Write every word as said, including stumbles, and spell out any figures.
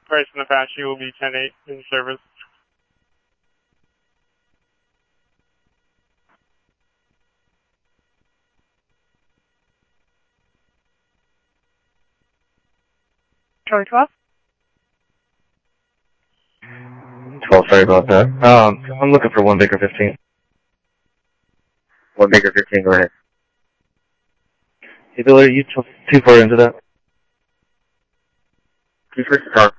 Bryson Apache will be ten eight in service. Charlie twelve? twelve, sorry about that. Um, I'm looking for one Baker fifteen. one Baker fifteen, go ahead. Hey, Billy, are you too far into that? Keep first to talk.